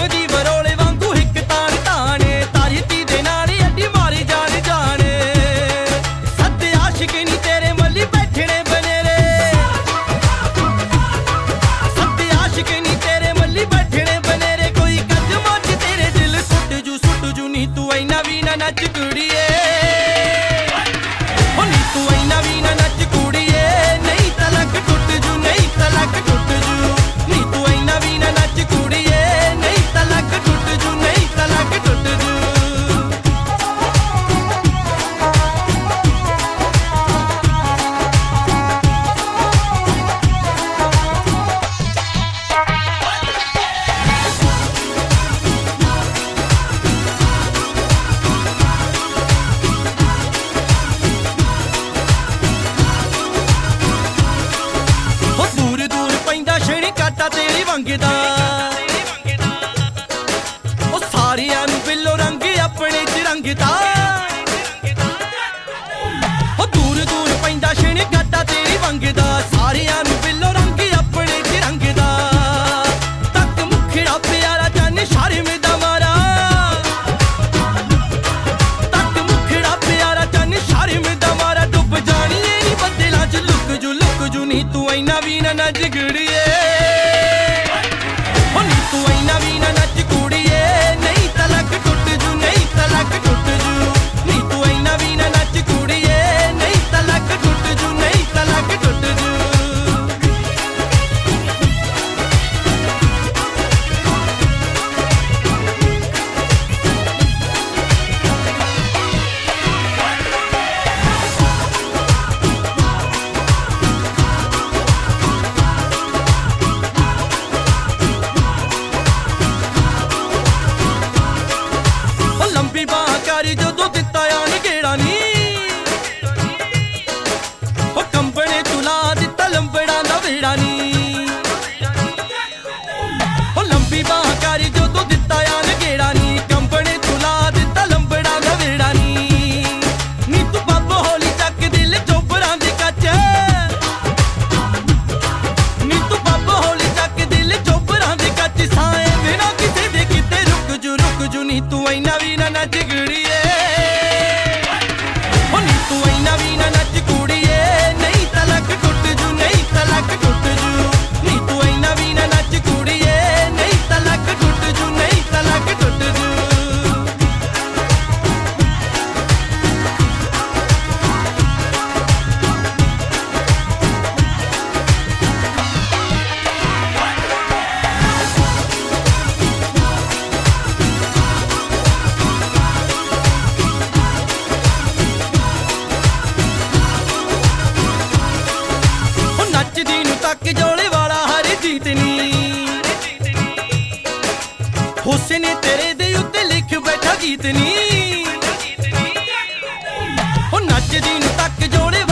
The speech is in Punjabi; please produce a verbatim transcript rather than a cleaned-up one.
ਜੰਮਦੀ ਬਰੋਲੇ ਵਾਂਗੂ ਹਿੱਕ ਤਾਣ ਤਾਣੇ ਤਾਰੀਤੀ ਦੇ ਨਾਲ ਅੱਡੀ ਮਾਰੀ ਜਾਣ ਜਾਣੇ ਸੱਦੇ ਆਸ਼ਿਕ ਨੀ ਤੇਰੇ ਮੱਲੀ ਬੈਠਣੇ ਬਨੇਰੇ ਸੱਦੇ ਆਸ਼ਿਕ ਨੀ ਤੇਰੇ ਮੱਲੀ ਬੈਠਣੇ ਬਨੇਰੇ ਕੋਈ ਕਦਮਾਂ 'ਚ ਤੇਰੇ ਦਿਲ ਸੁੱਟ ਜੂ ਸੁੱਟ ਜੂ ਨੀ ਤੂੰ ਇੰਨਾ ਵੀ ਨਾ ਨੱਚ ਕੁੜੀਏ ਹੋ ਨੀ ਤੂੰ ਇੰਨਾ ਵੀ ਨਾ ਨੱਚ ਕੁੜੀਏ ਨਹੀਂ ਤਾਂ ਲੱਕ ਟੁੱਟ ਜੂ ਨਹੀਂ ਤਾਂ ਲੱਕ ਟੁੱਟ ਜੂ ਨੀ ਤੂੰ ਇੰਨਾ ਵੀ ਨਾ ਨੱਚ ਕੁੜੀਏ ਨਹੀਂ ਤਾਂ ਲੱਕ ਟੁੱਟ ਜੂ ਨਹੀਂ ਤਾਂ ਲੱਕ ਟੁੱਟ ਜੂ ਤੇਰੀ ਵੰਗਦਾ ਉਹ ਸਾਰਿਆਂ ਨੂੰ ਬਿੱਲੋ ਰੰਗ ਆਪਣੇ ਚ ਰੰਗਦਾ ਉਹ ਦੂਰ ਦੂਰ ਪੈਂਦਾ ਛਿਣ ਗੱਡਾ ਤੇਰੀ ਵੰਗਦਾ ਸਾਰਿਆਂ ਨੂੰ ਬਿੱਲੋ ਰੰਗ ਆਪਣੇ ਚ ਰੰਗਦਾ ਤੱਕ ਮੁਖੜਾ ਪਿਆਰਾ ਚੰਨ ਸ਼ਰਮ ਦਾ ਮਾਰਾ ਤੱਕ ਮੁਖੜਾ ਪਿਆਰਾ ਚੰਨ ਸ਼ਰਮ ਦਾ ਮਾਰਾ ਡੁੱਬ ਜਾਣੀਏ ਨੀ ਬੱਦਲਾਂ ਚ ਲੁਕ ਜੂ ਲੁਕ ਜੂ ਨੀ ਤੂੰ ਇੰਨਾ ਵੀ ਨਾ ਨੱਚ ਗੜੀਏ ਜਦੋਂ ਦਿੱਤਾ ਆਣ ਗੇੜਾ ਨੀ ਉਹ ਕੰਬਣੇ ਤੁਲਾ ਦਿੱਤਾ ਲੰਬੜਾ ਦਾ ਵੇੜਾ ਨੀ ਉਹ ਲੰਬੀ ਬਾਹ ਕਰੀ ਜਦੋਂ ਦਿੱਤਾ ਆਣ ਗੇੜਾ ਨੀ ਕੰਬਣੇ ਤੁਲਾ ਦਿੱਤਾ ਲੰਬੜਾ ਦਾ ਵੇੜਾ ਨੀ ਨੀ ਤੂੰ ਬੱਬ ਹੌਲੀ ਚੱਕ ਦਿਲ ਚੋਬਰਾਂ ਦੇ ਕੱਚ ਨੀ ਤੂੰ ਬੱਬ ਹੌਲੀ ਚੱਕ ਦਿਲ ਚੋਬਰਾਂ ਦੇ ਕੱਚ ਸਾਏ ਬਿਨਾ ਕਿਸੇ ਦੇ ਕਿਤੇ ਰੁਕ ਜੂ ਰੁਕ ਜੂ ਨੀ ਤੂੰ ਇੰਨਾ ਵੀ ਨਾ ਨੱਚ ਗੜੀਏ ਨੱਚਦੀ ਨੂੰ ਤੱਕ ਜੋਲੇ ਵਾਲਾ ਹਰ ਜੀਤ ਨੀ ਹੁਸਨ ਤੇਰੇ ਦੇ ਉੱਤੇ ਲਿਖ ਬੈਠਾ ਗੀਤ ਨੀ ਉਹ ਨੱਚਦੀ ਨੂੰ ਤੱਕ ਜੋਲੇ